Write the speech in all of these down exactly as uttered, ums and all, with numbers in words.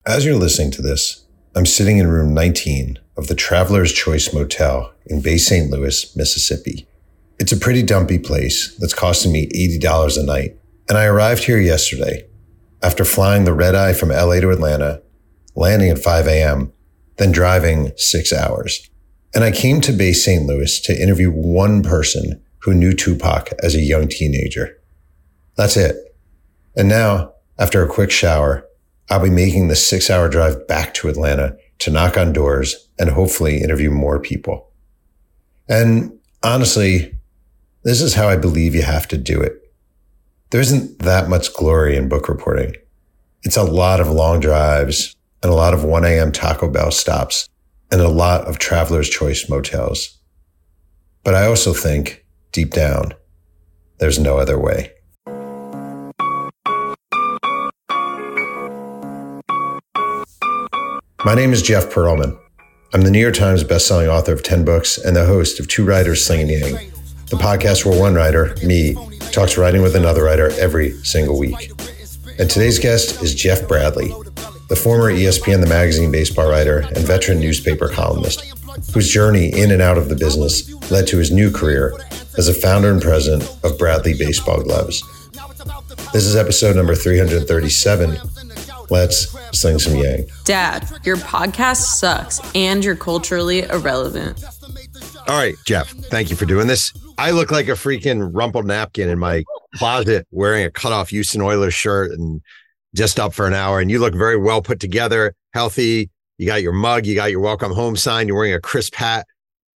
As you're listening to this, I'm sitting in room nineteen of the Traveler's Choice Motel in Bay Saint Louis, Mississippi. It's a pretty dumpy place that's costing me eighty dollars a night, and I arrived here yesterday after flying the red eye from L A to Atlanta, landing at five a.m., then driving six hours. And I came to Bay Saint Louis to interview one person who knew Tupac as a young teenager. That's it. And now, after a quick shower, I'll be making the six-hour drive back to Atlanta to knock on doors and hopefully interview more people. And honestly, this is how I believe you have to do it. There isn't that much glory in book reporting. It's a lot of long drives and a lot of one a.m. Taco Bell stops and a lot of Traveler's Choice motels. But I also think, deep down, there's no other way. My name is Jeff Pearlman. I'm the New York Times bestselling author of ten books and the host of Two Writers Slinging Yang, the podcast where one writer, me, talks writing with another writer every single week. And today's guest is Jeff Bradley, the former E S P N The Magazine baseball writer and veteran newspaper columnist, whose journey in and out of the business led to his new career as a founder and president of Bradley Baseball Gloves. This is episode number three hundred thirty-seven. Let's sling some yang. Dad, your podcast sucks and you're culturally irrelevant. All right, Jeff, thank you for doing this. I look like a freaking rumpled napkin in my closet wearing a cutoff Houston Oilers shirt and just up for an hour. And you look very well put together, healthy. You got your mug, you got your welcome home sign, you're wearing a crisp hat.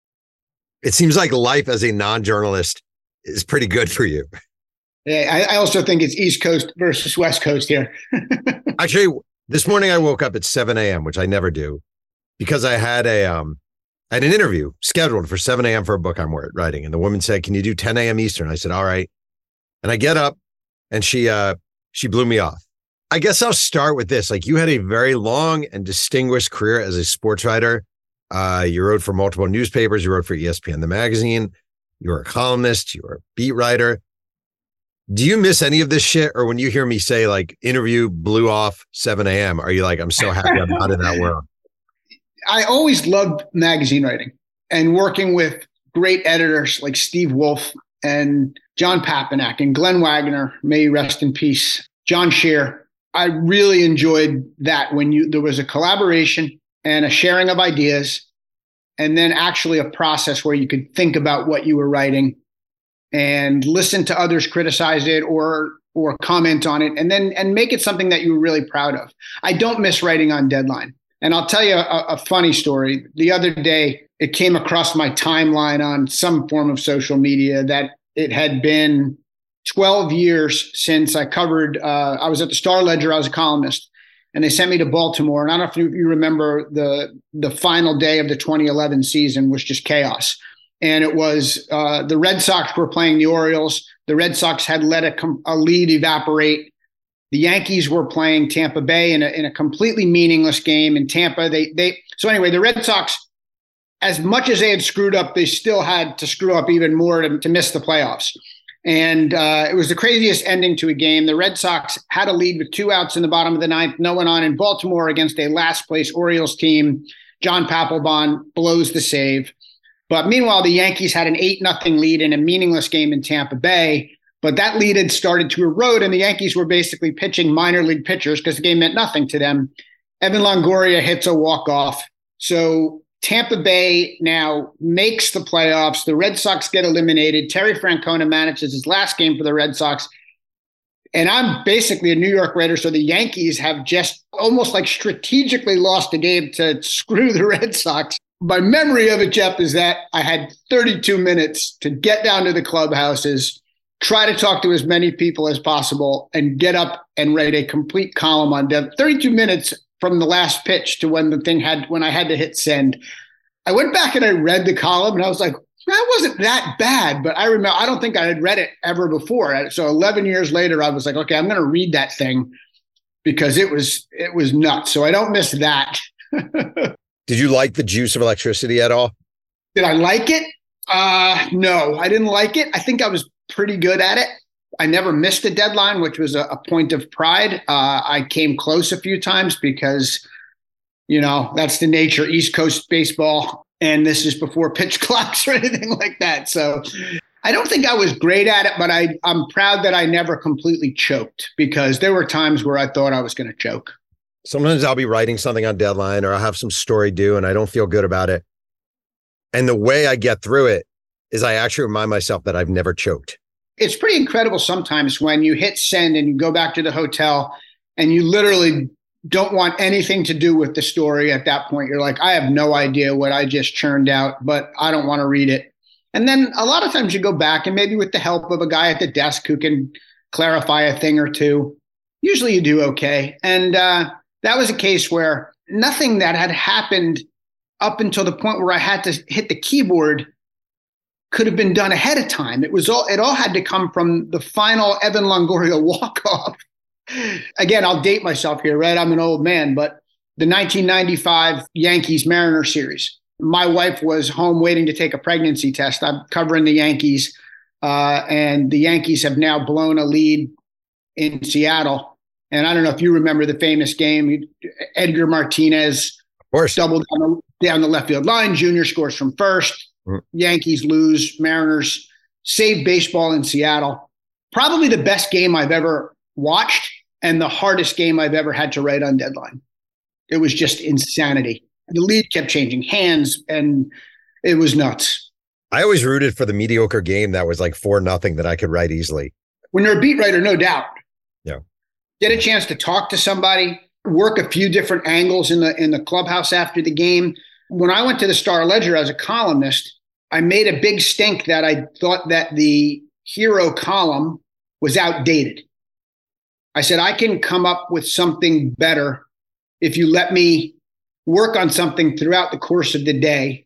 It seems like life as a non-journalist is pretty good for you. Yeah, I, I also think it's East Coast versus West Coast here. Actually, this morning I woke up at seven a.m., which I never do, because I had a um, I had an interview scheduled for seven a.m. for a book I'm writing. And the woman said, "Can you do ten a.m. Eastern?" I said, "All right." And I get up and she uh, she blew me off. I guess I'll start with this. Like, you had a very long and distinguished career as a sports writer. Uh, you wrote for multiple newspapers. You wrote for E S P N The Magazine. You were a columnist. You were a beat writer. Do you miss any of this shit? Or when you hear me say like interview blew off seven a.m., are you like, I'm so happy I'm not in that world? I always loved magazine writing and working with great editors like Steve Wolf and John Papanak and Glenn Wagner, may he rest in peace, John Scheer. I really enjoyed that when you there was a collaboration and a sharing of ideas and then actually a process where you could think about what you were writing and listen to others criticize it or or comment on it, and then and make it something that you were really proud of. I don't miss writing on deadline. And I'll tell you a, a funny story. The other day, it came across my timeline on some form of social media that it had been twelve years since I covered, uh, I was at the Star Ledger, I was a columnist, and they sent me to Baltimore. And I don't know if you, you remember the, the final day of the twenty eleven season was just chaos. And it was uh, the Red Sox were playing the Orioles. The Red Sox had let a, com- a lead evaporate. The Yankees were playing Tampa Bay in a, in a completely meaningless game. In Tampa, they they so anyway, the Red Sox, as much as they had screwed up, they still had to screw up even more to, to miss the playoffs. And uh, it was the craziest ending to a game. The Red Sox had a lead with two outs in the bottom of the ninth. No one on in Baltimore against a last place Orioles team. John Papelbon blows the save. But meanwhile, the Yankees had an eight nothing lead in a meaningless game in Tampa Bay. But that lead had started to erode, and the Yankees were basically pitching minor league pitchers because the game meant nothing to them. Evan Longoria hits a walk-off. So Tampa Bay now makes the playoffs. The Red Sox get eliminated. Terry Francona manages his last game for the Red Sox. And I'm basically a New York Raider, so the Yankees have just almost like strategically lost a game to screw the Red Sox. My memory of it, Jeff, is that I had thirty-two minutes to get down to the clubhouses, try to talk to as many people as possible, and get up and write a complete column on them. thirty-two minutes from the last pitch to when the thing had, when I had to hit send. I went back and I read the column and I was like, that wasn't that bad. But I remember, I don't think I had read it ever before. So eleven years later, I was like, okay, I'm going to read that thing because it was, it was nuts. So I don't miss that. Did you like the juice of electricity at all? Did I like it? Uh, no, I didn't like it. I think I was pretty good at it. I never missed a deadline, which was a, a point of pride. Uh, I came close a few times because, you know, that's the nature, East Coast baseball. And this is before pitch clocks or anything like that. So I don't think I was great at it, but I, I'm proud that I never completely choked, because there were times where I thought I was going to choke. Sometimes I'll be writing something on deadline, or I'll have some story due and I don't feel good about it. And the way I get through it is I actually remind myself that I've never choked. It's pretty incredible sometimes when you hit send and you go back to the hotel and you literally don't want anything to do with the story at that point. You're like, I have no idea what I just churned out, but I don't want to read it. And then a lot of times you go back and maybe with the help of a guy at the desk who can clarify a thing or two, usually you do okay. And uh, that was a case where nothing that had happened up until the point where I had to hit the keyboard could have been done ahead of time. It was all, it all had to come from the final Evan Longoria walk-off. Again, I'll date myself here, right? I'm an old man, but the nineteen ninety-five Yankees Mariners series. My wife was home waiting to take a pregnancy test. I'm covering the Yankees, uh, and the Yankees have now blown a lead in Seattle. And I don't know if you remember the famous game. Edgar Martinez doubled down the, down the left field line. Junior scores from first. Yankees lose, Mariners save baseball in Seattle. Probably the best game I've ever watched and the hardest game I've ever had to write on deadline. It was just insanity. The lead kept changing hands and it was nuts. I always rooted for the mediocre game that was like four nothing that I could write easily. When you're a beat writer, no doubt. Yeah. Get a chance to talk to somebody, work a few different angles in the in the clubhouse after the game. When I went to the Star-Ledger as a columnist, I made a big stink that I thought that the hero column was outdated. I said, I can come up with something better if you let me work on something throughout the course of the day,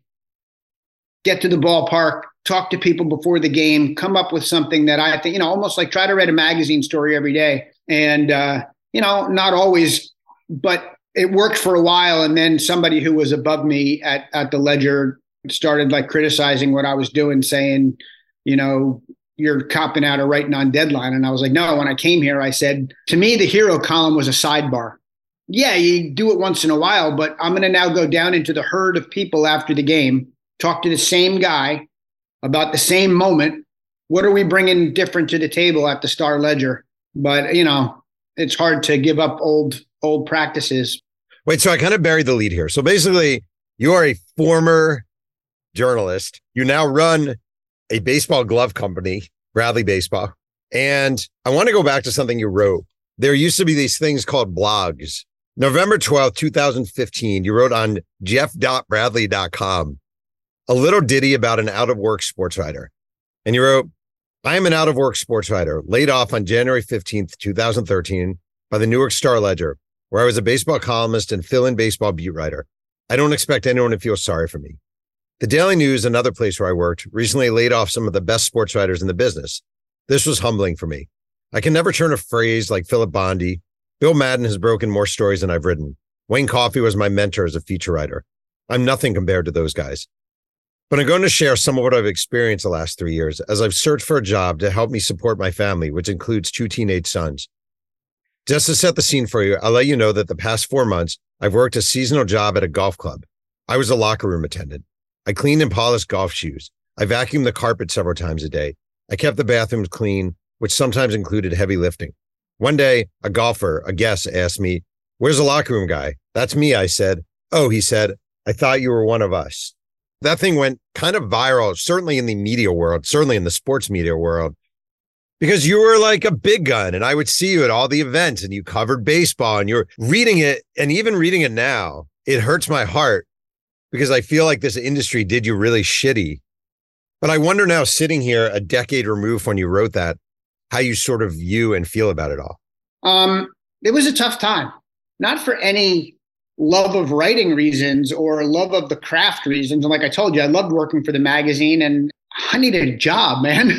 get to the ballpark, talk to people before the game, come up with something that I think, you know, almost like try to write a magazine story every day. And, uh, you know, not always, but it worked for a while. And then somebody who was above me at, at the Ledger started like criticizing what I was doing, saying, you know, you're copping out or writing on deadline. And I was like, no, when I came here, I said, to me, the hero column was a sidebar. Yeah, you do it once in a while, but I'm going to now go down into the herd of people after the game, talk to the same guy about the same moment. What are we bringing different to the table at the Star-Ledger? But, you know, it's hard to give up old, old practices. Wait, so I kind of buried the lead here. So basically, you are a former journalist. You now run a baseball glove company, Bradley Baseball. And I want to go back to something you wrote. There used to be these things called blogs. November twelfth, twenty fifteen, you wrote on jeff dot bradley dot com a little ditty about an out-of-work sports writer. And you wrote, I am an out-of-work sports writer, laid off on January fifteenth, twenty thirteen by the Newark Star-Ledger, where I was a baseball columnist and fill-in baseball beat writer. I don't expect anyone to feel sorry for me. The Daily News, another place where I worked, recently laid off some of the best sports writers in the business. This was humbling for me. I can never turn a phrase like Philip Bondi. Bill Madden has broken more stories than I've written. Wayne Coffey was my mentor as a feature writer. I'm nothing compared to those guys. But I'm going to share some of what I've experienced the last three years as I've searched for a job to help me support my family, which includes two teenage sons. Just to set the scene for you, I'll let you know that the past four months, I've worked a seasonal job at a golf club. I was a locker room attendant. I cleaned and polished golf shoes. I vacuumed the carpet several times a day. I kept the bathrooms clean, which sometimes included heavy lifting. One day, a golfer, a guest, asked me, where's the locker room guy? That's me, I said. Oh, he said, I thought you were one of us. That thing went kind of viral, certainly in the media world, certainly in the sports media world, because you were like a big gun and I would see you at all the events and you covered baseball and you're reading it. And even reading it now, it hurts my heart because I feel like this industry did you really shitty. But I wonder now, sitting here a decade removed when you wrote that, how you sort of view and feel about it all. Um, it was a tough time, not for any love of writing reasons or love of the craft reasons. And like I told you, I loved working for the magazine and I needed a job, man.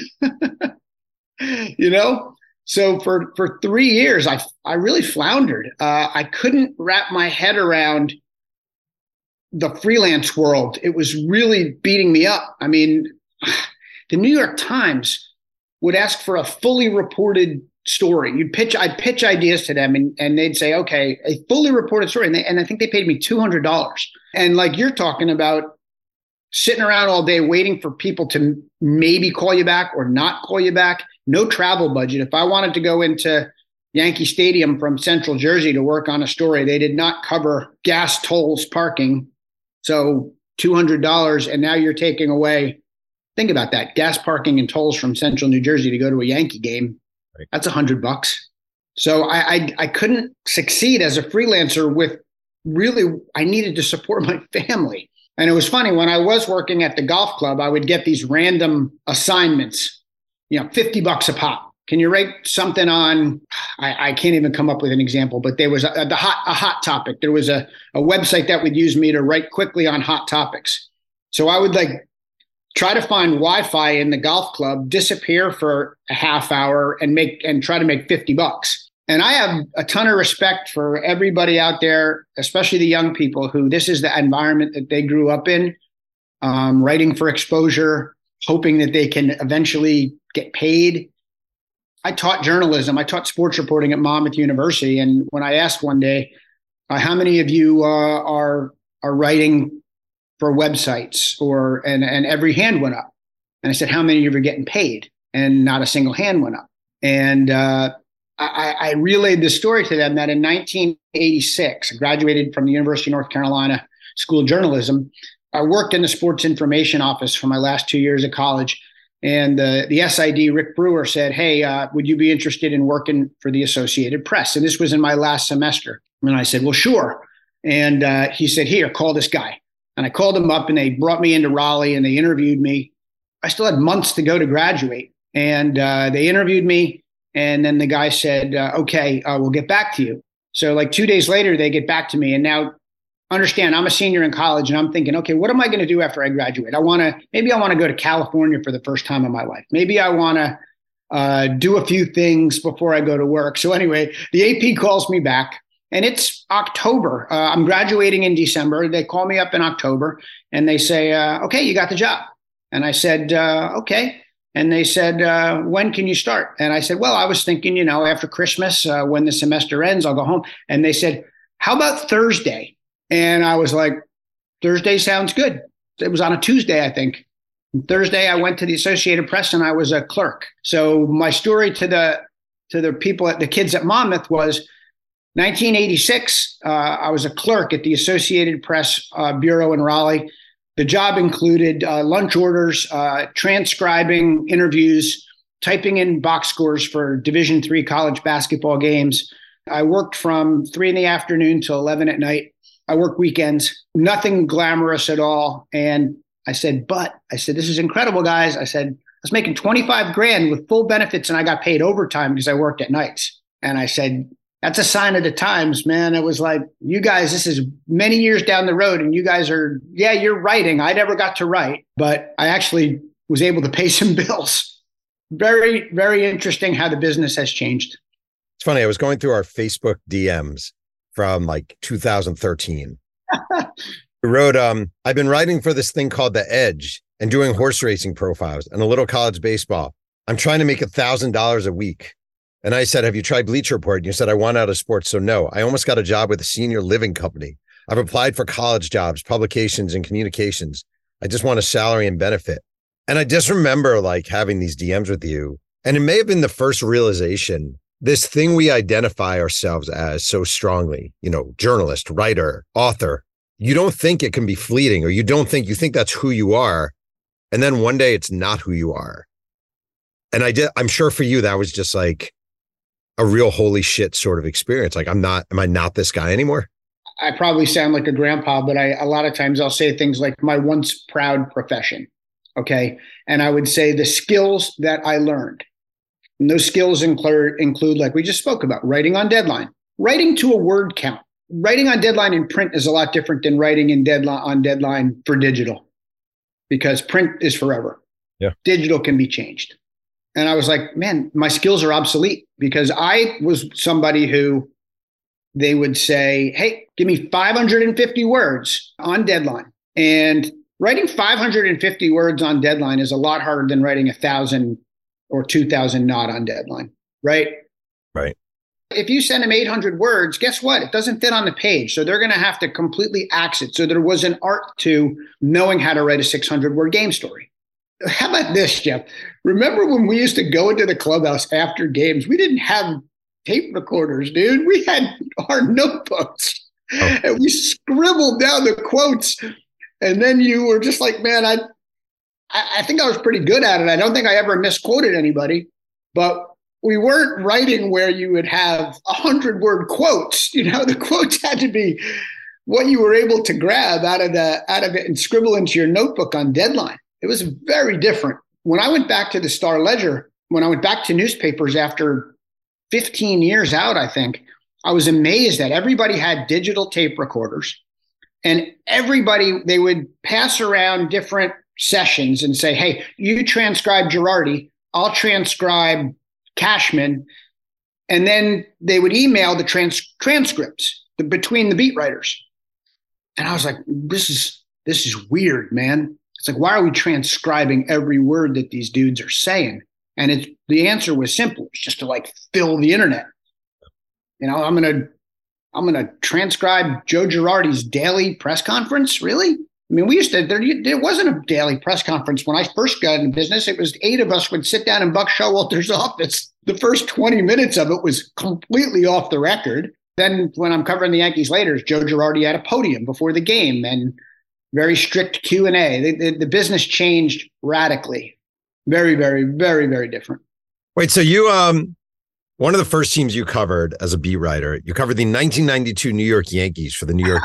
You know? So for, for three years, I, I really floundered. Uh, I couldn't wrap my head around the freelance world. It was really beating me up. I mean, the New York Times would ask for a fully reported story. You'd pitch, I'd pitch ideas to them and, and they'd say, okay, a fully reported story. And, they, and I think they paid me two hundred dollars. And like you're talking about sitting around all day waiting for people to maybe call you back or not call you back, no travel budget. If I wanted to go into Yankee Stadium from Central Jersey to work on a story, they did not cover gas, tolls, parking. So two hundred dollars. And now you're taking away, think about that, gas, parking, and tolls from Central New Jersey to go to a Yankee game. Right. That's a hundred bucks. So I, I I couldn't succeed as a freelancer with really, I needed to support my family. And it was funny, when I was working at the golf club, I would get these random assignments, you know, fifty bucks a pop. Can you write something on, I, I can't even come up with an example, but there was a, the hot, a hot topic. There was a, a website that would use me to write quickly on hot topics. So I would like try to find Wi-Fi in the golf club, disappear for a half hour and make, and try to make fifty bucks. And I have a ton of respect for everybody out there, especially the young people who this is the environment that they grew up in, um, writing for exposure, hoping that they can eventually get paid. I taught journalism. I taught sports reporting at Monmouth University. And when I asked one day, uh, how many of you uh, are are writing for websites, or and, and every hand went up. And I said, how many of you are getting paid? And not a single hand went up. And uh, I, I relayed the story to them that in nineteen eighty-six, I graduated from the University of North Carolina School of Journalism. I worked in the sports information office for my last two years of college. And uh, the S I D, Rick Brewer, said, hey, uh, would you be interested in working for the Associated Press? And this was in my last semester. And I said, well, sure. And uh, he said, here, call this guy. And I called him up and they brought me into Raleigh and they interviewed me. I still had months to go to graduate. And uh, they interviewed me. And then the guy said, uh, okay, uh, we'll get back to you. So like two days later, they get back to me. And now understand, I'm a senior in college and I'm thinking, okay, what am I going to do after I graduate? I want to, maybe I want to go to California for the first time in my life. Maybe I want to uh, do a few things before I go to work. So anyway, the A P calls me back and it's October. Uh, I'm graduating in December. They call me up in October and they say, uh, okay, you got the job. And I said, uh, okay. And they said, uh, when can you start? And I said, well, I was thinking, you know, after Christmas, uh, when the semester ends, I'll go home. And they said, how about Thursday? And I was like, Thursday sounds good. It was on a Tuesday, I think. And Thursday, I went to the Associated Press and I was a clerk. So my story to the to the people, at the kids at Monmouth was nineteen eighty-six. Uh, I was a clerk at the Associated Press uh, Bureau in Raleigh. The job included uh, lunch orders, uh, transcribing interviews, typing in box scores for Division three college basketball games. I worked from three in the afternoon till eleven at night. I work weekends, nothing glamorous at all. And I said, but I said, this is incredible, guys. I said, I was making twenty-five grand with full benefits and I got paid overtime because I worked at nights. And I said, that's a sign of the times, man. It was like, you guys, this is many years down the road and you guys are, yeah, you're writing. I never got to write, but I actually was able to pay some bills. Very, very interesting how the business has changed. It's funny. I was going through our Facebook D Ms from like two thousand thirteen. I wrote, um, I've been writing for this thing called The Edge and doing horse racing profiles and a little college baseball. I'm trying to make a thousand dollars a week. And I said, have you tried Bleacher Report? And you said, I want out of sports. So no, I almost got a job with a senior living company. I've applied for college jobs, publications, and communications. I just want a salary and benefit. And I just remember like having these D Ms with you. And it may have been the first realization, this thing we identify ourselves as so strongly, you know, journalist, writer, author, you don't think it can be fleeting, or you don't think, you think that's who you are. And then one day it's not who you are. And I did, I'm sure for you, that was just like a real holy shit sort of experience. Like, I'm not, am I not this guy anymore? I probably sound like a grandpa, but I, a lot of times I'll say things like my once proud profession. Okay. And I would say the skills that I learned. And those skills include, include, like we just spoke about, writing on deadline, writing to a word count. Writing on deadline in print is a lot different than writing in deadline on deadline for digital, because print is forever. Yeah. Digital can be changed. And I was like, man, my skills are obsolete, because I was somebody who they would say, hey, give me five hundred fifty words on deadline. And writing five hundred fifty words on deadline is a lot harder than writing a thousand or two thousand not on deadline, right? Right. If you send them eight hundred words, guess what? It doesn't fit on the page. So they're going to have to completely axe it. So there was an art to knowing how to write a six hundred word game story. How about this, Jeff? Remember when we used to go into the clubhouse after games? We didn't have tape recorders, dude. We had our notebooks oh. and we scribbled down the quotes. And then you were just like, man, I, I think I was pretty good at it. I don't think I ever misquoted anybody, but we weren't writing where you would have a hundred word quotes. You know, the quotes had to be what you were able to grab out of the out of it and scribble into your notebook on deadline. It was very different. When I went back to the Star Ledger, when I went back to newspapers after fifteen years out, I think, I was amazed that everybody had digital tape recorders and everybody, they would pass around different sessions and say, hey, you transcribe Girardi, I'll transcribe Cashman, and then they would email the trans- transcripts the, between the beat writers. And I was like, this is this is weird, man. It's like, why are we transcribing every word that these dudes are saying? And it's the answer was simple. It's just to like fill the internet. You know, I'm gonna I'm gonna transcribe Joe Girardi's daily press conference. Really? I mean, we used to, there, there wasn't a daily press conference when I first got in business. It was eight of us would sit down in Buck Showalter's office. The first twenty minutes of it was completely off the record. Then when I'm covering the Yankees later, Joe Girardi had a podium before the game and very strict Q and A. The, the, the business changed radically. Very, very, very, very different. Wait, so you, um, one of the first teams you covered as a beat writer, you covered the nineteen ninety-two New York Yankees for the New York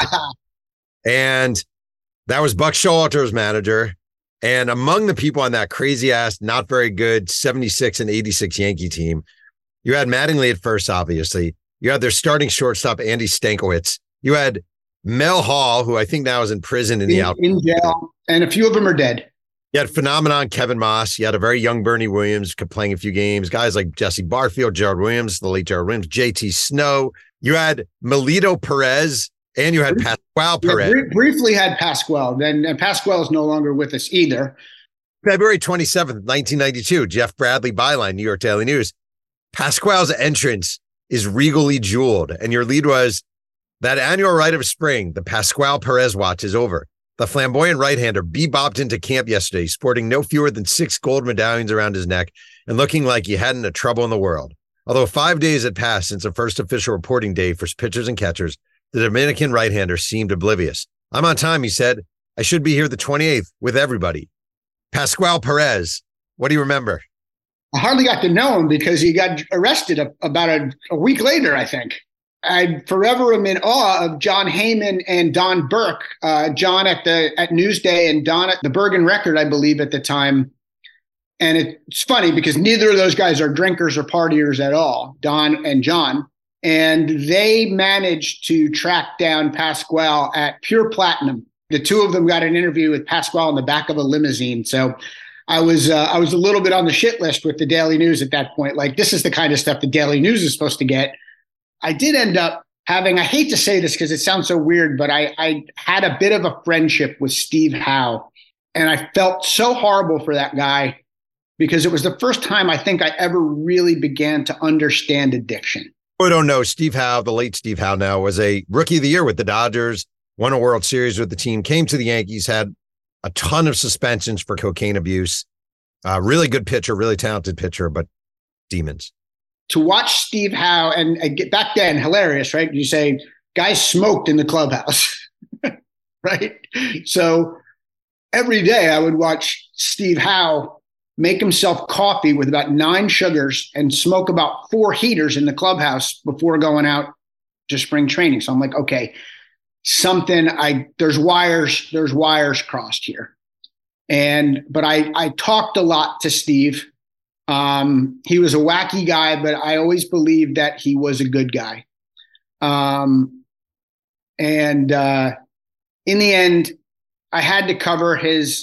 and that was Buck Showalter's manager. And among the people on that crazy ass, not very good seventy-six and eighty-six Yankee team, you had Mattingly at first, obviously. You had their starting shortstop, Andy Stankiewicz. You had Mel Hall, who I think now is in prison in, in the out. In jail. And a few of them are dead. You had phenomenon Kevin Moss. You had a very young Bernie Williams playing a few games. Guys like Jesse Barfield, Gerald Williams, the late Gerald Williams, J T Snow. You had Melito Perez. And you had Pascual Perez. Yeah, briefly had Pascual. Then and Pascual is no longer with us either. February twenty-seventh, nineteen ninety-two, Jeff Bradley byline, New York Daily News. Pascual's entrance is regally jeweled. And your lead was, that annual rite of spring, the Pascual Perez watch is over. The flamboyant right-hander bebopped into camp yesterday, sporting no fewer than six gold medallions around his neck and looking like he hadn't a trouble in the world. Although five days had passed since the first official reporting day for pitchers and catchers, the Dominican right-hander seemed oblivious. I'm on time, he said. I should be here the twenty-eighth with everybody. Pascual Perez, what do you remember? I hardly got to know him because he got arrested a, about a, a week later, I think. I forever am in awe of John Heyman and Don Burke. Uh, John at the at Newsday and Don at the Bergen Record, I believe, at the time. And it's funny because neither of those guys are drinkers or partiers at all, Don and John. And they managed to track down Pascual at Pure Platinum. The two of them got an interview with Pascual in the back of a limousine. So I was uh, I was a little bit on the shit list with the Daily News at that point. Like, this is the kind of stuff the Daily News is supposed to get. I did end up having, I hate to say this because it sounds so weird, but I, I had a bit of a friendship with Steve Howe. And I felt so horrible for that guy because it was the first time I think I ever really began to understand addiction. I don't know. Steve Howe, the late Steve Howe now, was a rookie of the year with the Dodgers, won a World Series with the team, came to the Yankees, had a ton of suspensions for cocaine abuse. Uh, really good pitcher, really talented pitcher, but demons. To watch Steve Howe, and, and get back then, hilarious, right? You say, guys smoked in the clubhouse, right? So every day I would watch Steve Howe make himself coffee with about nine sugars and smoke about four heaters in the clubhouse before going out to spring training. So I'm like, okay, something I, there's wires, there's wires crossed here. And, but I, I talked a lot to Steve. Um, he was a wacky guy, but I always believed that he was a good guy. Um, and, uh, in the end, I had to cover his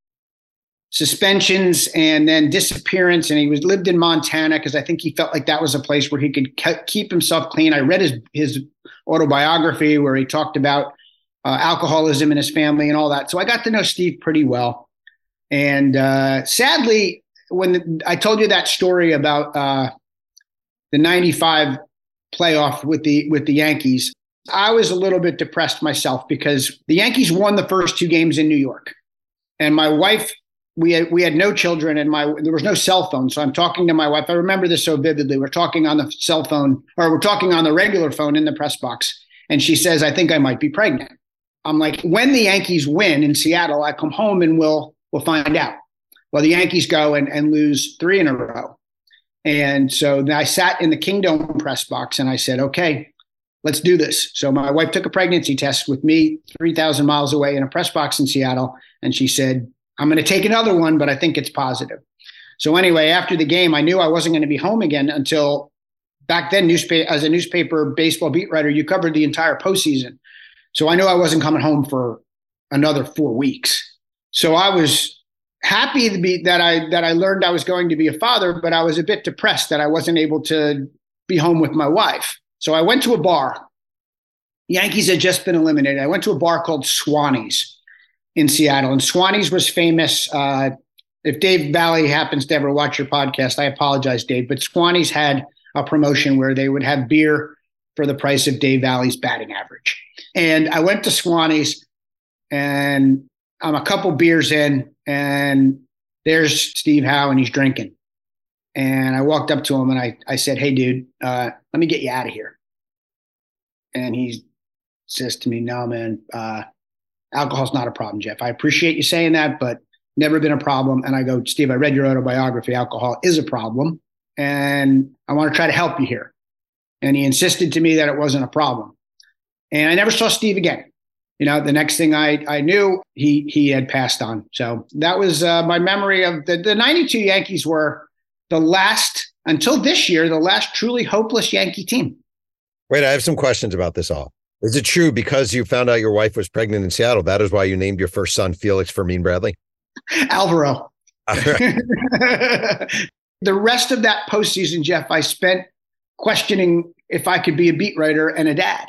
suspensions and then disappearance. And he was lived in Montana because I think he felt like that was a place where he could ke- keep himself clean. I read his, his autobiography where he talked about uh, alcoholism in his family and all that. So I got to know Steve pretty well. And uh, sadly, when the, I told you that story about uh, the ninety-five playoff with the with the Yankees, I was a little bit depressed myself because the Yankees won the first two games in New York, and my wife, we had we had no children, and my there was no cell phone, so I'm talking to my wife. I remember this so vividly. We're talking on the cell phone, or we're talking on the regular phone in the press box, and she says, "I think I might be pregnant." I'm like, when the Yankees win in Seattle, I come home and we'll we'll find out. Well, the Yankees go and, and lose three in a row. And so I sat in the Kingdom press box and I said, okay, let's do this. So my wife took a pregnancy test with me three thousand miles away in a press box in Seattle. And she said, I'm going to take another one, but I think it's positive. So anyway, after the game, I knew I wasn't going to be home again until back then, newspaper, as a newspaper baseball beat writer, you covered the entire postseason. So I knew I wasn't coming home for another four weeks. So I was happy to be that I that I learned I was going to be a father, but I was a bit depressed that I wasn't able to be home with my wife. So I went to a bar. Yankees had just been eliminated. I went to a bar called Swannie's in Seattle, and Swannie's was famous. Uh, if Dave Valley happens to ever watch your podcast, I apologize, Dave, but Swannie's had a promotion where they would have beer for the price of Dave Valley's batting average. And I went to Swannie's, and I'm a couple beers in, and there's Steve Howe, and he's drinking. And I walked up to him and I, I said, hey, dude, uh, let me get you out of here. And he says to me, no, man, uh, alcohol's not a problem, Jeff. I appreciate you saying that, but never been a problem. And I go, Steve, I read your autobiography. Alcohol is a problem, and I want to try to help you here. And he insisted to me that it wasn't a problem. And I never saw Steve again. You know, the next thing I, I knew, he he had passed on. So that was uh, my memory of the, the ninety-two Yankees were the last, until this year, the last truly hopeless Yankee team. Wait, I have some questions about this all. Is it true because you found out your wife was pregnant in Seattle, that is why you named your first son Felix Fermin Bradley? Alvaro. Right. The rest of that postseason, Jeff, I spent questioning if I could be a beat writer and a dad.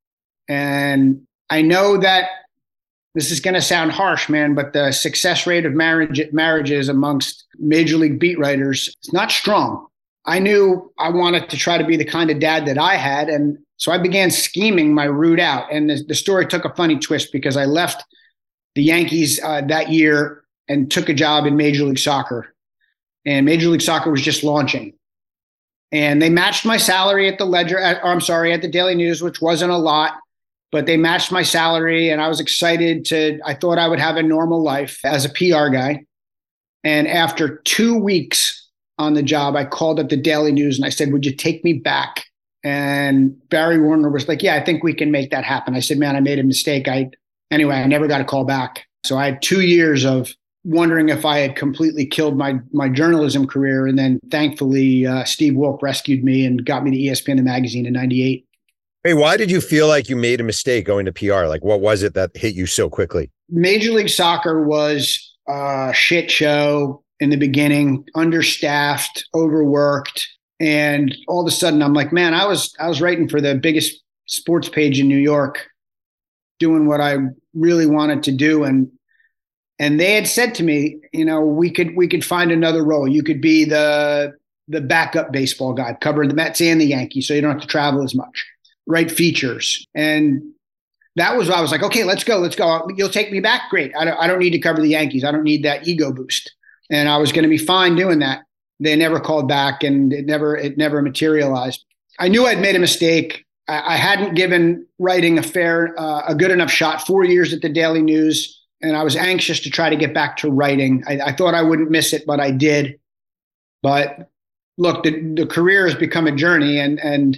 And I know that this is going to sound harsh, man, but the success rate of marriage marriages amongst major league beat writers is not strong. I knew I wanted to try to be the kind of dad that I had. And so I began scheming my route out. And the, the story took a funny twist because I left the Yankees uh, that year and took a job in Major League Soccer. And Major League Soccer was just launching. And they matched my salary at the Ledger, or I'm sorry, at the Daily News, which wasn't a lot. But they matched my salary, and I was excited to, I thought I would have a normal life as a P R guy. And after two weeks on the job, I called up the Daily News and I said, would you take me back? And Barry Warner was like, yeah, I think we can make that happen. I said, man, I made a mistake. I, anyway, I never got a call back. So I had two years of wondering if I had completely killed my, my journalism career. And then thankfully, uh, Steve Wolf rescued me and got me to E S P N The Magazine in ninety-eight. Hey, why did you feel like you made a mistake going to P R? Like, what was it that hit you so quickly? Major League Soccer was a shit show in the beginning, understaffed, overworked. And all of a sudden I'm like, man, I was, I was writing for the biggest sports page in New York, doing what I really wanted to do. And, and they had said to me, you know, we could, we could find another role. You could be the, the backup baseball guy, covering the Mets and the Yankees, so you don't have to travel as much. Write features. And that was, I was like, okay, let's go, let's go. You'll take me back. Great. I don't, I don't need to cover the Yankees. I don't need that ego boost. And I was going to be fine doing that. They never called back, and it never, it never materialized. I knew I'd made a mistake. I, I hadn't given writing a fair, uh, a good enough shot. Four years at the Daily News. And I was anxious to try to get back to writing. I, I thought I wouldn't miss it, but I did. But look, the, the career has become a journey, and, and,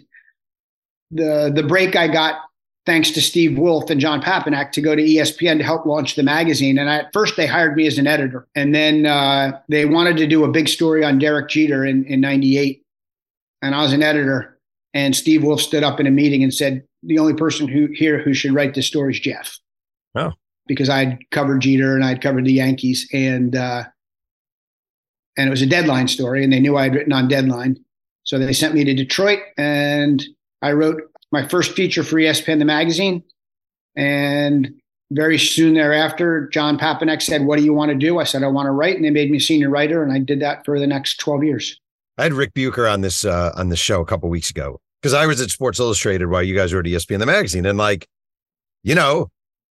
The the break I got thanks to Steve Wolf and John Papanak to go to E S P N to help launch the magazine. And at first they hired me as an editor, and then uh, they wanted to do a big story on Derek Jeter in, in ninety-eight. And I was an editor, and Steve Wolf stood up in a meeting and said, the only person who here who should write this story is Jeff. Oh, because I'd covered Jeter and I'd covered the Yankees, and uh, and it was a Deadline story, and they knew I had written on Deadline. So they sent me to Detroit, and I wrote my first feature for E S P N The Magazine, and very soon thereafter, John Papanek said, what do you want to do? I said, I want to write. And they made me senior writer. And I did that for the next twelve years. I had Rick Bucher on this uh, on the show a couple weeks ago because I was at Sports Illustrated while you guys were at E S P N, the magazine. And like, you know,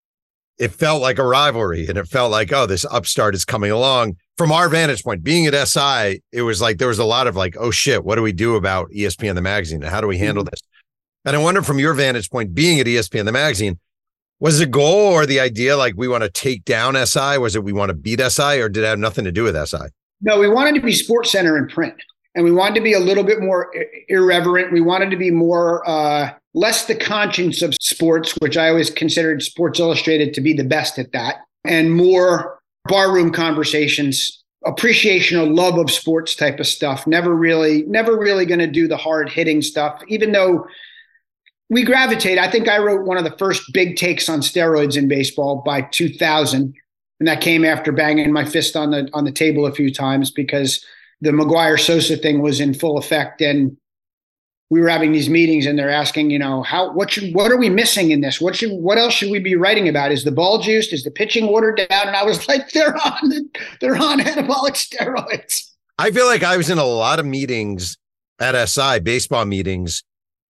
it felt like a rivalry and it felt like, oh, this upstart is coming along. From our vantage point, being at S I, it was like there was a lot of like, oh, shit, what do we do about E S P N, the magazine? How do we handle this? And I wonder from your vantage point, being at E S P N, the magazine, was the goal or the idea like we want to take down S I? Was it we want to beat S I, or did it have nothing to do with S I? No, we wanted to be Sports Center in print, and we wanted to be a little bit more irreverent. We wanted to be more, uh, less the conscience of sports, which I always considered Sports Illustrated to be the best at that, and more barroom conversations, appreciation or love of sports type of stuff. Never really, never really going to do the hard hitting stuff, even though we gravitate. I think I wrote one of the first big takes on steroids in baseball by two thousand. And that came after banging my fist on the on the table a few times because the McGuire Sosa thing was in full effect. And we were having these meetings and they're asking, you know, how what should what are we missing in this? What should what else should we be writing about? Is the ball juiced? Is the pitching watered down? And I was like, they're on they're on anabolic steroids. I feel like I was in a lot of meetings at S I, baseball meetings,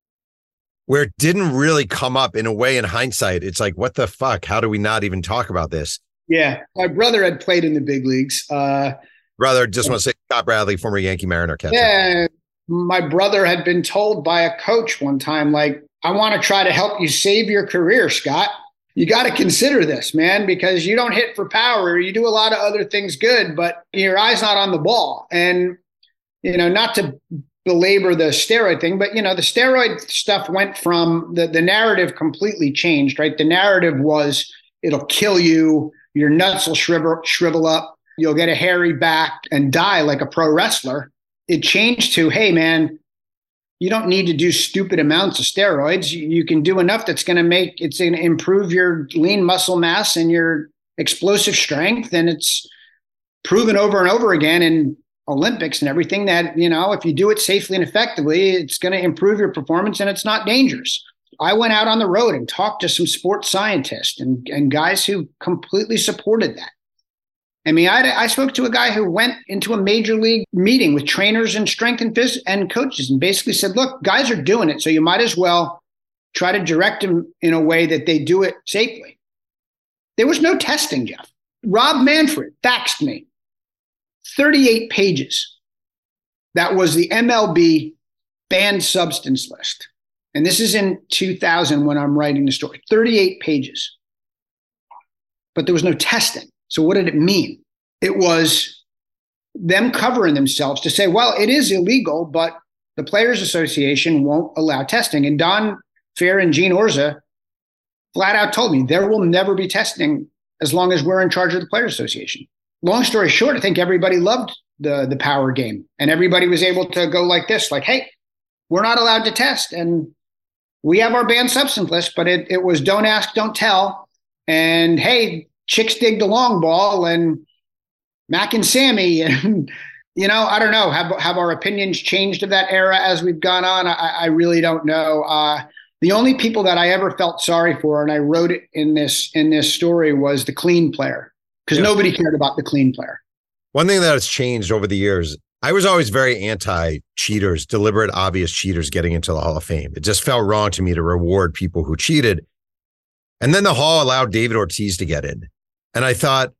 where it didn't really come up. In a way, in hindsight, it's like, what the fuck? How do we not even talk about this? Yeah. My brother had played in the big leagues. Uh, brother, just want to say Scott Bradley, former Yankee Mariner catcher. Yeah. My brother had been told by a coach one time, like, I want to try to help you save your career, Scott. You got to consider this, man, because you don't hit for power. You do a lot of other things good, but your eye's not on the ball. And, you know, not to belabor the steroid thing, but, you know, the steroid stuff went from the, the narrative completely changed, right? The narrative was it'll kill you. Your nuts will shrivel, shrivel up. You'll get a hairy back and die like a pro wrestler. It changed to, hey, man, you don't need to do stupid amounts of steroids. You, you can do enough that's going to make, it's going to improve your lean muscle mass and your explosive strength. And it's proven over and over again in Olympics and everything that, you know, if you do it safely and effectively, it's going to improve your performance and it's not dangerous. I went out on the road and talked to some sports scientists and, and guys who completely supported that. I mean, I, I spoke to a guy who went into a major league meeting with trainers and strength and phys- and coaches and basically said, look, guys are doing it, so you might as well try to direct them in a way that they do it safely. There was no testing, Jeff. Rob Manfred faxed me thirty-eight pages. That was the M L B banned substance list. And this is in two thousand when I'm writing the story, thirty-eight pages. But there was no testing. So what did it mean? It was them covering themselves to say, well, it is illegal, but the Players Association won't allow testing. And Don Fair and Gene Orza flat out told me there will never be testing as long as we're in charge of the Players Association. Long story short, I think everybody loved the, the power game. And everybody was able to go like this, like, hey, we're not allowed to test. And we have our banned substance list, but it, it was don't ask, don't tell. And hey, chicks dig the long ball and Mac and Sammy. And, you know, I don't know, have, have our opinions changed of that era as we've gone on? I, I really don't know. Uh, the only people that I ever felt sorry for, and I wrote it in this, in this story, was the clean player, because yeah. nobody cared about the clean player. One thing that has changed over the years, I was always very anti-cheaters, deliberate, obvious cheaters getting into the Hall of Fame. It just felt wrong to me to reward people who cheated. And then the Hall allowed David Ortiz to get in. And I thought,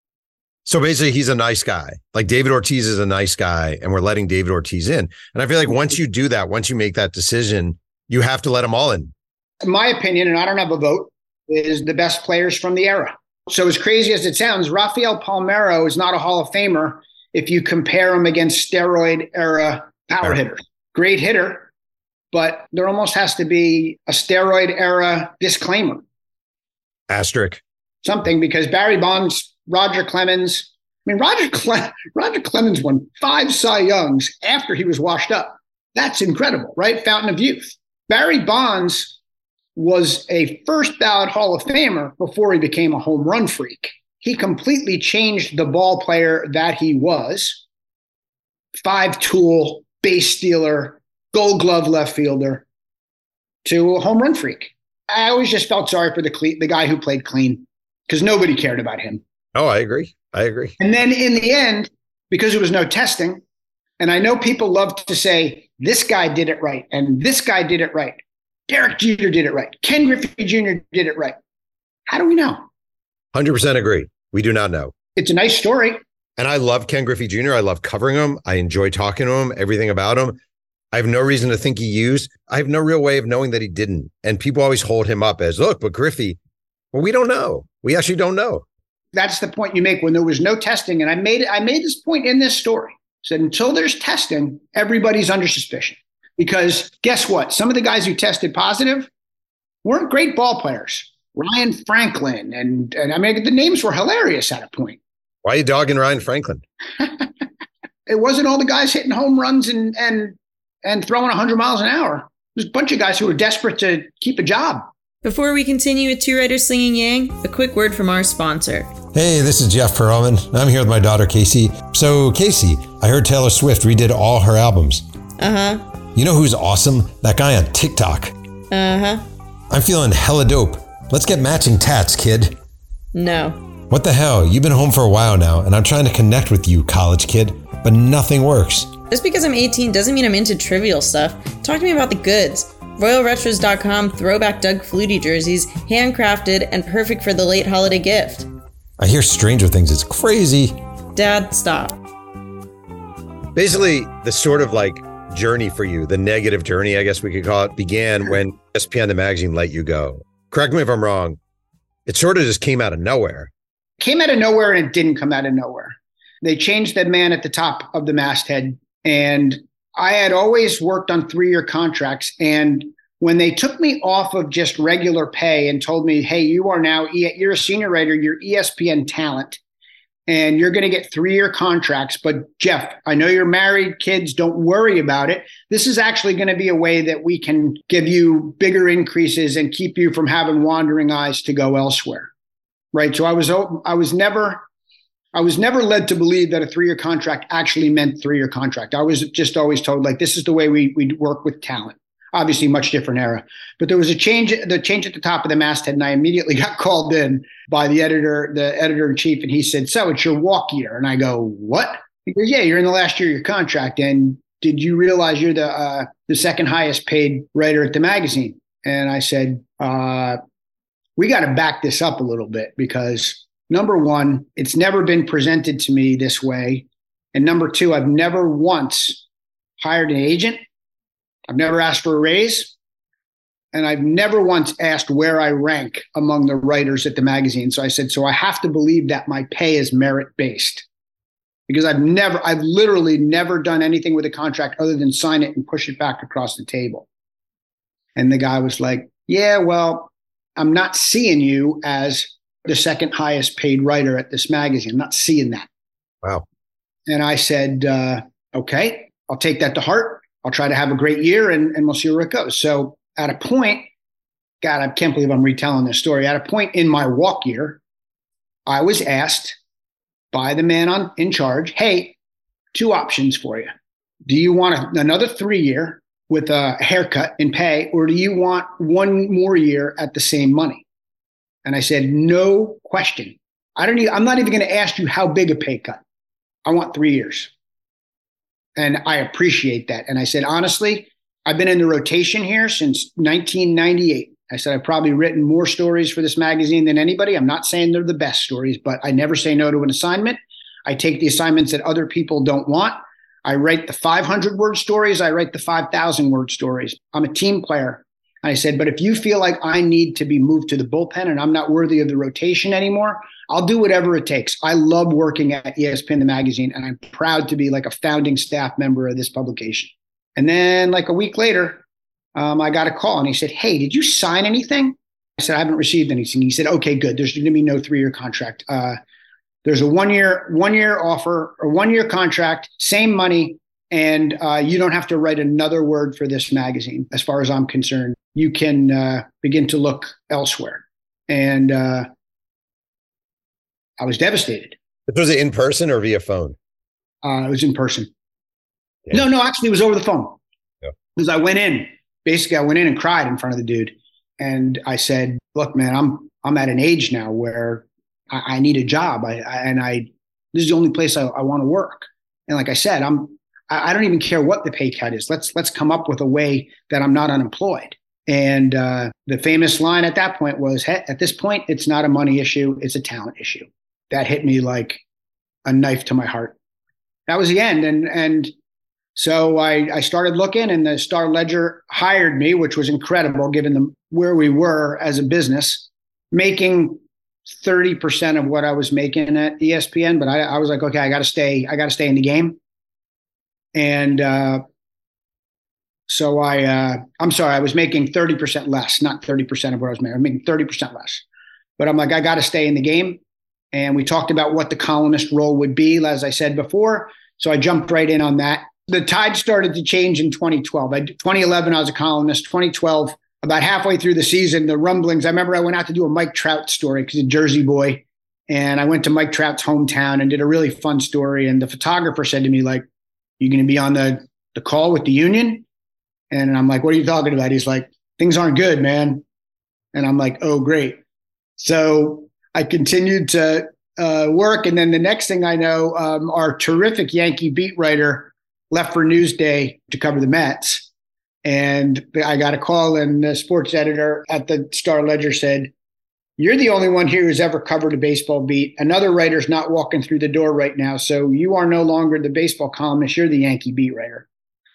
so basically he's a nice guy. Like David Ortiz is a nice guy and we're letting David Ortiz in. And I feel like once you do that, once you make that decision, you have to let them all in. In my opinion, and I don't have a vote, is the best players from the era. So as crazy as it sounds, Rafael Palmeiro is not a Hall of Famer if you compare him against steroid era power right. hitters. Great hitter, but there almost has to be a steroid era disclaimer. Asterisk. Something, because Barry Bonds, Roger Clemens, I mean, Roger Cle- Roger Clemens won five Cy Youngs after he was washed up. That's incredible, right? Fountain of youth. Barry Bonds was a first ballot Hall of Famer before he became a home run freak. He completely changed the ball player that he was. Five tool, base stealer, gold glove left fielder to a home run freak. I always just felt sorry for the cle- the guy who played clean. because nobody cared about him. Oh, I agree. I agree. And then in the end, because there was no testing, and I know people love to say, this guy did it right, and this guy did it right. Derek Jeter did it right. Ken Griffey Junior did it right. How do we know? one hundred percent agree. We do not know. It's a nice story. And I love Ken Griffey Junior I love covering him. I enjoy talking to him, everything about him. I have no reason to think he used. I have no real way of knowing that he didn't. And people always hold him up as, look, but Griffey, well, we don't know. We actually don't know. That's the point you make when there was no testing. And I made it, I made this point in this story. Said until there's testing, everybody's under suspicion. Because guess what? Some of the guys who tested positive weren't great ball players. Ryan Franklin and and I mean the names were hilarious at a point. Why are you dogging Ryan Franklin? It wasn't all the guys hitting home runs and and and throwing one hundred miles an hour. There's a bunch of guys who were desperate to keep a job. Before we continue with Two Writers Slinging Yang, a quick word from our sponsor. Hey, this is Jeff Perlman. I'm here with my daughter, Casey. So, Casey, I heard Taylor Swift redid all her albums. Uh-huh. You know who's awesome? That guy on TikTok. Uh-huh. I'm feeling hella dope. Let's get matching tats, kid. No. What the hell? You've been home for a while now, and I'm trying to connect with you, college kid, but nothing works. Just because I'm eighteen doesn't mean I'm into trivial stuff. Talk to me about the goods. Royal Retros dot com throwback Doug Flutie jerseys, handcrafted and perfect for the late holiday gift. I hear Stranger Things. It's crazy. Dad, stop. Basically, the sort of like journey for you, the negative journey, I guess we could call it, began when E S P N, the magazine, let you go. Correct me if I'm wrong. It sort of just came out of nowhere. Came out of nowhere and it didn't come out of nowhere. They changed the man at the top of the masthead. And I had always worked on three-year contracts. And when they took me off of just regular pay and told me, hey, you are now, you're a senior writer, you're E S P N talent, and you're going to get three-year contracts. But Jeff, I know you're married, kids, don't worry about it. This is actually going to be a way that we can give you bigger increases and keep you from having wandering eyes to go elsewhere. Right. So I was, I was never, I was never led to believe that a three-year contract actually meant three-year contract. I was just always told, like, this is the way we we work with talent. Obviously, much different era. But there was a change, the change at the top of the masthead, and I immediately got called in by the editor, the editor-in-chief, and he said, so it's your walk year. And I go, what? He goes, yeah, you're in the last year of your contract. And did you realize you're the uh, the second highest paid writer at the magazine? And I said, uh, we got to back this up a little bit because number one, it's never been presented to me this way. And number two, I've never once hired an agent. I've never asked for a raise. And I've never once asked where I rank among the writers at the magazine. So I said, so I have to believe that my pay is merit-based because I've never, I've literally never done anything with a contract other than sign it and push it back across the table. And the guy was like, yeah, well, I'm not seeing you as the second highest paid writer at this magazine. I'm not seeing that. Wow. And I said, uh, okay, I'll take that to heart. I'll try to have a great year and, and we'll see where it goes. So at a point, God, I can't believe I'm retelling this story. At a point in my walk year, I was asked by the man on in charge, hey, two options for you. Do you want a, another three year with a haircut in pay, or do you want one more year at the same money? And I said, no question. I don't need, I'm not even going to ask you how big a pay cut. I want three years. And I appreciate that. And I said, honestly, I've been in the rotation here since nineteen ninety-eight. I said, I've probably written more stories for this magazine than anybody. I'm not saying they're the best stories, but I never say no to an assignment. I take the assignments that other people don't want. I write the five hundred word stories. I write the five thousand word stories. I'm a team player. And I said, but if you feel like I need to be moved to the bullpen and I'm not worthy of the rotation anymore, I'll do whatever it takes. I love working at E S P N, the magazine, and I'm proud to be like a founding staff member of this publication. And then like a week later, um, I got a call and he said, hey, did you sign anything? I said, I haven't received anything. He said, okay, good. There's going to be no three-year contract. Uh, there's a one-year, one-year offer or one-year contract, same money, and uh, you don't have to write another word for this magazine. As far as I'm concerned, you can uh, begin to look elsewhere. And uh, I was devastated. Was it in person or via phone? Uh, it was in person. Yeah. No, no, actually it was over the phone. Yeah. Because I went in, basically I went in and cried in front of the dude. And I said, look, man, I'm, I'm at an age now where I, I need a job. I, I and I this is the only place I, I want to work. And like I said, I'm I, I don't even care what the pay cut is. Let's let's come up with a way that I'm not unemployed. And uh, the famous line at that point was, hey, at this point, it's not a money issue, it's a talent issue. That hit me like a knife to my heart. That was the end. And and so I, I started looking, and the Star Ledger hired me, which was incredible given the, where we were as a business, making thirty percent of what I was making at E S P N. But I, I was like, okay, I got to stay. I got to stay in the game. And uh, so I, uh, I'm sorry, I was making thirty percent less, not thirty percent of what I was making. I was making thirty percent less. But I'm like, I got to stay in the game. And we talked about what the columnist role would be, as I said before. So I jumped right in on that. The tide started to change in twenty twelve. I, twenty eleven, I was a columnist. twenty twelve, about halfway through the season, the rumblings. I remember I went out to do a Mike Trout story because he's a Jersey boy. And I went to Mike Trout's hometown and did a really fun story. And the photographer said to me, like, you going to be on the, the call with the union? And I'm like, what are you talking about? He's like, things aren't good, man. And I'm like, oh, great. So I continued to uh, work. And then the next thing I know, um, our terrific Yankee beat writer left for Newsday to cover the Mets. And I got a call, and the sports editor at the Star Ledger said, you're the only one here who's ever covered a baseball beat. Another writer's not walking through the door right now. So you are no longer the baseball columnist. You're the Yankee beat writer.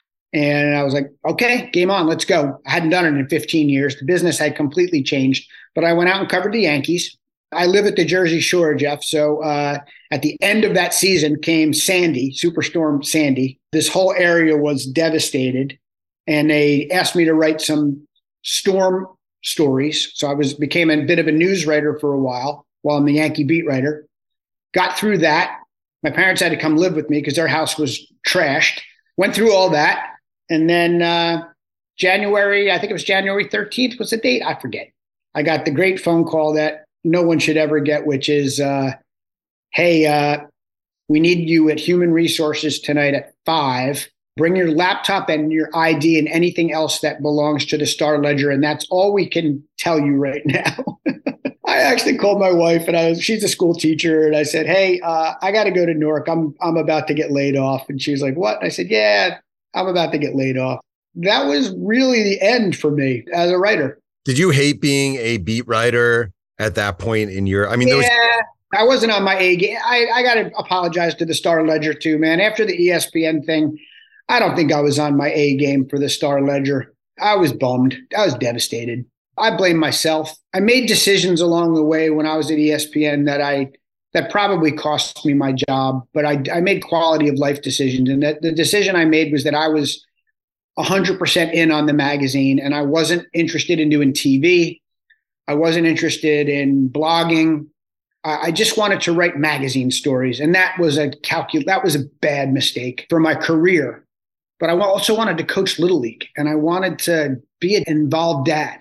And I was like, okay, game on, let's go. I hadn't done it in fifteen years. The business had completely changed, but I went out and covered the Yankees. I live at the Jersey Shore, Jeff. So uh, at the end of that season came Sandy, Superstorm Sandy. This whole area was devastated, and they asked me to write some storm stories. So I was became a bit of a news writer for a while while I'm the Yankee beat writer. Got through that. My parents had to come live with me because their house was trashed. Went through all that. And then uh, January, I think it was January thirteenth was the date. I forget. I got the great phone call that no one should ever get, which is, uh, hey, uh, we need you at Human Resources tonight at five. Bring your laptop and your I D and anything else that belongs to the Star Ledger. And that's all we can tell you right now. I actually called my wife, and I was, she's a school teacher. And I said, hey, uh, I got to go to Newark. I'm, I'm about to get laid off. And she was like, what? And I said, yeah, I'm about to get laid off. That was really the end for me as a writer. Did you hate being a beat writer at that point in your, I mean, there was. Yeah, I wasn't on my A game. I, I got to apologize to the Star Ledger too, man. After the E S P N thing, I don't think I was on my A game for the Star Ledger. I was bummed. I was devastated. I blame myself. I made decisions along the way when I was at E S P N that I that probably cost me my job, but I, I made quality of life decisions. And that the decision I made was that I was one hundred percent in on the magazine, and I wasn't interested in doing T V. I wasn't interested in blogging. I, I just wanted to write magazine stories, and that was a calcul- that was a bad mistake for my career. But I also wanted to coach Little League, and I wanted to be an involved dad.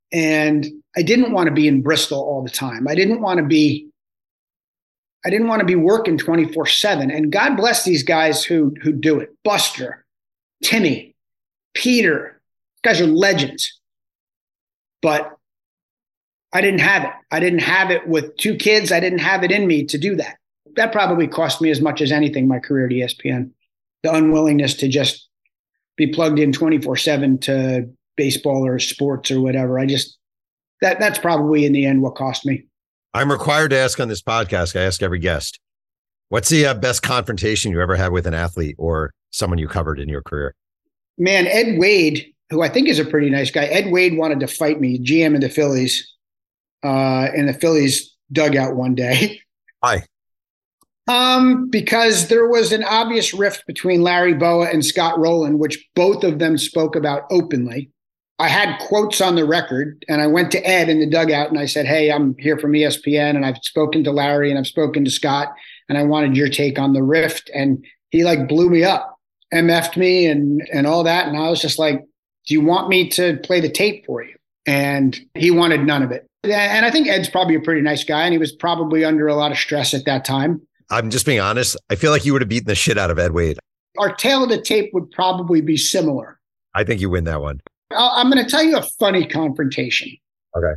And I didn't want to be in Bristol all the time. I didn't want to be, I didn't want to be working twenty-four seven. And God bless these guys who, who do it. Buster, Timmy, Peter, these guys are legends. But I didn't have it. I didn't have it with two kids. I didn't have it in me to do that. That probably cost me as much as anything, my career at E S P N. The unwillingness to just be plugged in twenty-four seven to baseball or sports or whatever. I just, that that's probably in the end what cost me. I'm required to ask on this podcast. I ask every guest, what's the uh, best confrontation you ever had with an athlete or someone you covered in your career? Man, Ed Wade, who I think is a pretty nice guy. Ed Wade wanted to fight me, G M of the Phillies, uh, in the Phillies dugout one day. Why? Um, because there was an obvious rift between Larry Bowa and Scott Rowland, which both of them spoke about openly. I had quotes on the record, and I went to Ed in the dugout and I said, hey, I'm here from E S P N, and I've spoken to Larry and I've spoken to Scott, and I wanted your take on the rift. And he like blew me up, M F'd me and, and all that. And I was just like, do you want me to play the tape for you? And he wanted none of it. And I think Ed's probably a pretty nice guy, and he was probably under a lot of stress at that time. I'm just being honest. I feel like you would have beaten the shit out of Ed Wade. Our tale of the tape would probably be similar. I think you win that one. I'm going to tell you a funny confrontation. Okay.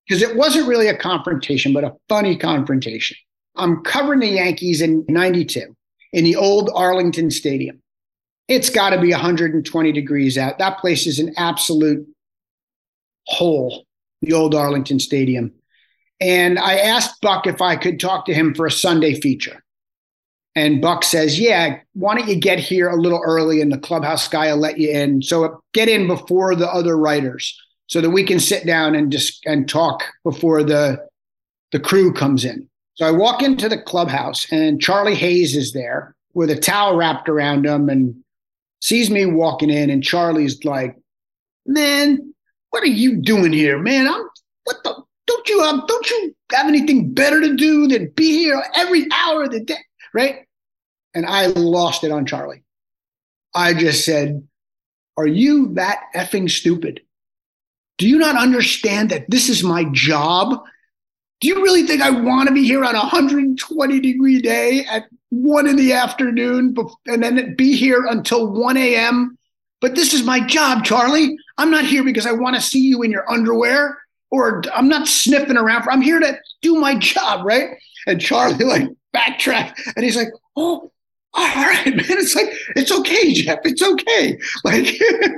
because it wasn't really a confrontation, but a funny confrontation. I'm covering the Yankees in ninety-two in the old Arlington Stadium. It's got to be one hundred twenty degrees out. That place is an absolute hole, the old Arlington Stadium. And I asked Buck if I could talk to him for a Sunday feature. And Buck says, yeah, why don't you get here a little early and the clubhouse guy will let you in. So get in before the other writers so that we can sit down and just and talk before the, the crew comes in. So I walk into the clubhouse and Charlie Hayes is there with a towel wrapped around him and sees me walking in. And Charlie's like, man, what are you doing here, man? I'm what the don't you have don't you have anything better to do than be here every hour of the day, right? And I lost it on Charlie. I just said, are you that effing stupid? Do you not understand that this is my job? Do you really think I want to be here on a one hundred twenty degree day at one in the afternoon and then be here until one a.m.? But this is my job, Charlie. I'm not here because I want to see you in your underwear or I'm not sniffing around. For, I'm here to do my job, right? And Charlie like backtracked and he's like, oh, all right, man. It's like, it's okay, Jeff. It's okay. Like,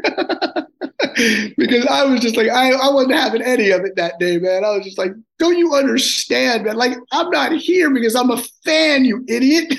because I was just like, I, I wasn't having any of it that day, man. I was just like, don't you understand, man? Like, I'm not here because I'm a fan, you idiot.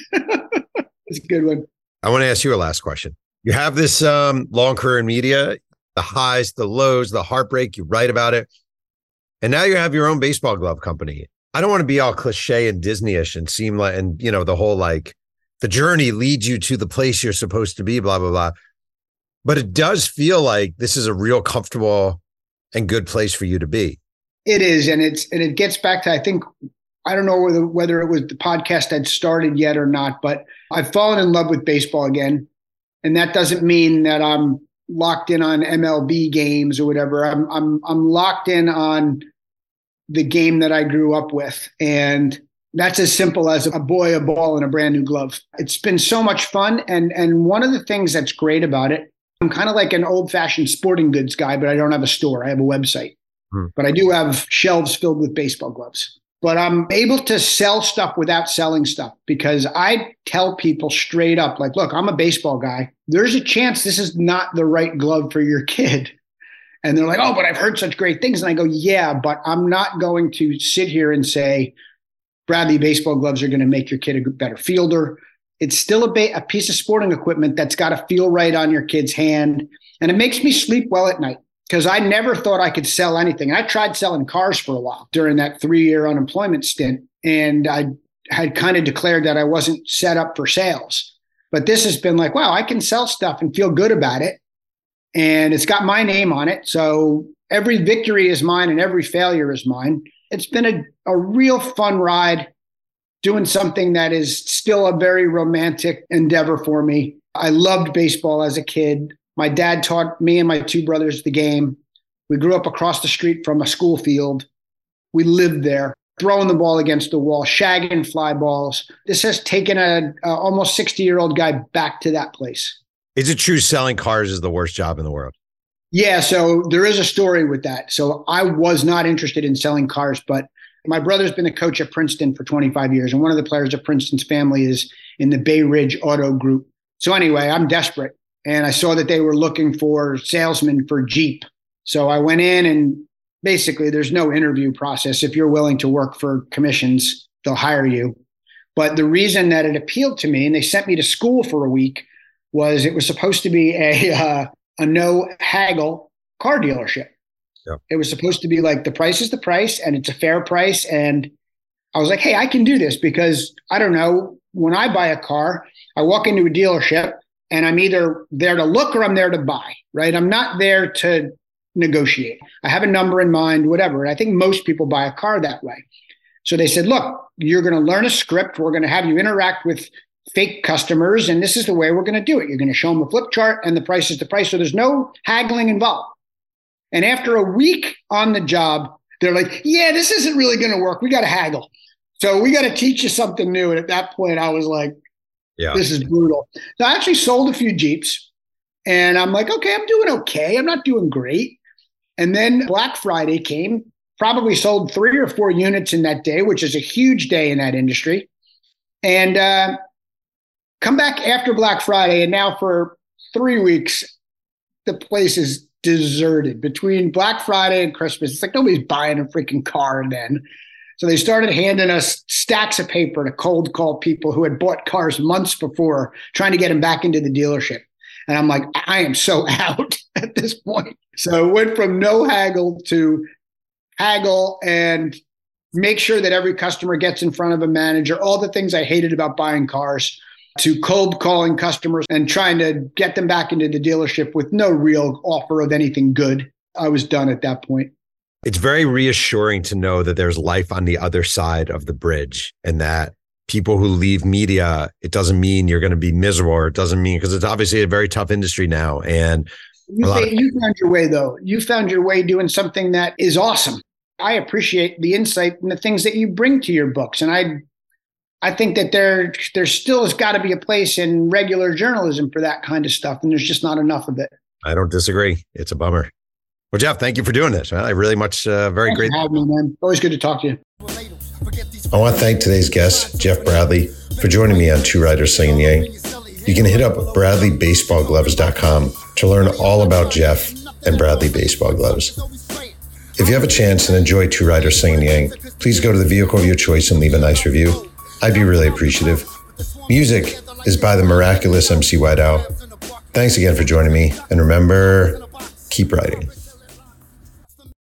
It's a good one. I want to ask you a last question. You have this um, long career in media, the highs, the lows, the heartbreak, you write about it. And now you have your own baseball glove company. I don't want to be all cliche and Disney-ish and seem like, and you know, the whole like, the journey leads you to the place you're supposed to be, blah, blah, blah. But it does feel like this is a real comfortable and good place for you to be. It is. And it's, and it gets back to, I think, I don't know whether, whether it was the podcast had started yet or not, but I've fallen in love with baseball again. And that doesn't mean that I'm locked in on M L B games or whatever. I'm, I'm, I'm locked in on the game that I grew up with. And that's as simple as a boy, a ball, and a brand new glove. It's been so much fun. And, and one of the things that's great about it, I'm kind of like an old fashioned sporting goods guy, but I don't have a store. I have a website, hmm. but I do have shelves filled with baseball gloves. But I'm able to sell stuff without selling stuff because I tell people straight up, like, look, I'm a baseball guy. There's a chance this is not the right glove for your kid. And they're like, oh, but I've heard such great things. And I go, yeah, but I'm not going to sit here and say, Bradley baseball gloves are going to make your kid a better fielder. It's still a, ba- a piece of sporting equipment that's got to feel right on your kid's hand. And it makes me sleep well at night because I never thought I could sell anything. I tried selling cars for a while during that three-year unemployment stint. And I had kind of declared that I wasn't set up for sales. But this has been like, wow, I can sell stuff and feel good about it. And it's got my name on it. So every victory is mine and every failure is mine. It's been a, a real fun ride doing something that is still a very romantic endeavor for me. I loved baseball as a kid. My dad taught me and my two brothers the game. We grew up across the street from a school field. We lived there, throwing the ball against the wall, shagging fly balls. This has taken a, a almost sixty-year-old guy back to that place. Is it true selling cars is the worst job in the world? Yeah, so there is a story with that. So I was not interested in selling cars, but my brother's been a coach at Princeton for twenty-five years. And one of the players of Princeton's family is in the Bay Ridge Auto Group. So anyway, I'm desperate. And I saw that they were looking for salesmen for Jeep. So I went in and basically there's no interview process. If you're willing to work for commissions, they'll hire you. But the reason that it appealed to me, and they sent me to school for a week, was it was supposed to be a uh, a no haggle car dealership. Yeah. It was supposed to be like the price is the price and it's a fair price. And I was like, hey, I can do this because I don't know, when I buy a car, I walk into a dealership and I'm either there to look or I'm there to buy, right? I'm not there to negotiate. I have a number in mind, whatever. And I think most people buy a car that way. So they said, look, you're going to learn a script. We're going to have you interact with fake customers. And this is the way we're going to do it. You're going to show them a flip chart and the price is the price. So there's no haggling involved. And after a week on the job, they're like, yeah, this isn't really going to work. We got to haggle. So we got to teach you something new. And at that point, I was like, yeah, this is brutal. So I actually sold a few Jeeps and I'm like, okay, I'm doing okay. I'm not doing great. And then Black Friday came probably sold three or four units in that day, which is a huge day in that industry. And uh, come back after Black Friday, and now for three weeks, the place is deserted. Between Black Friday and Christmas, it's like nobody's buying a freaking car then. So they started handing us stacks of paper to cold call people who had bought cars months before, trying to get them back into the dealership. And I'm like, I am so out at this point. So it went from no haggle to haggle and make sure that every customer gets in front of a manager, all the things I hated about buying cars, to cold calling customers and trying to get them back into the dealership with no real offer of anything good. I was done at that point. It's very reassuring to know that there's life on the other side of the bridge, and that people who leave media, it doesn't mean you're going to be miserable, or it doesn't mean, because it's obviously a very tough industry now. And you, say, of- you found your way, though. You found your way doing something that is awesome. I appreciate the insight and the things that you bring to your books. And I I think that there, there still has got to be a place in regular journalism for that kind of stuff. And there's just not enough of it. I don't disagree. It's a bummer. Well, Jeff, thank you for doing this. I really much, uh, very Thanks great. For having me, man. Always good to talk to you. I want to thank today's guest, Jeff Bradley, for joining me on Two Writers Slinging Yang. You can hit up bradley baseball gloves dot com to learn all about Jeff and Bradley Baseball Gloves. If you have a chance and enjoy Two Writers Slinging Yang, please go to the vehicle of your choice and leave a nice review. I'd be really appreciative. Music is by the miraculous M C White Owl. Thanks again for joining me, and remember, keep writing.